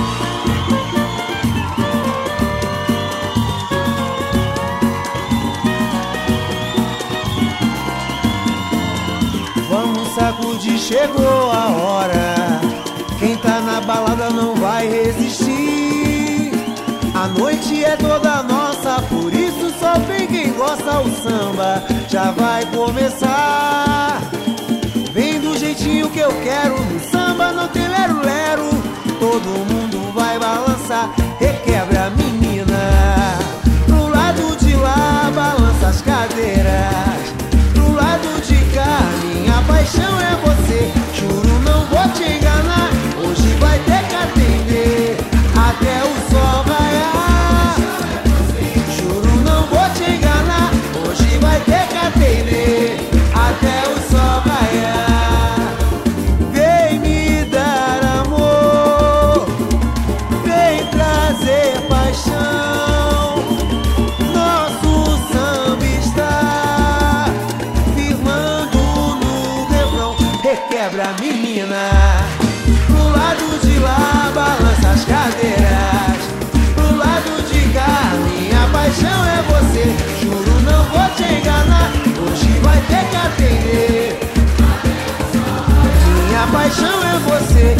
Vamos sacudir, chegou a hora. Quem tá na balada não vai resistir. A noite é toda nossa, por isso só vem quem gosta. O samba já vai começar. Vem do jeitinho que eu quero, no samba não tem lero-lero. Todo mundo vai balançar, requebra a menina. Pro lado de lá, balança as cadeiras. Pro lado de cá, minha paixão é você. Juro, não vou te enganar, hoje vai ter que atender até o sol raiar. Juro, não vou te enganar, hoje vai ter que atender até o sol raiar. Vem me dar amor, vem trazer paixão. Nosso samba está firmando no refrão. Requebra, menina. Pro lado de lá, balança as cadeiras. Pro lado de cá, minha paixão é você. Juro, não vou te enganar, hoje vai ter que atender. Minha paixão é você.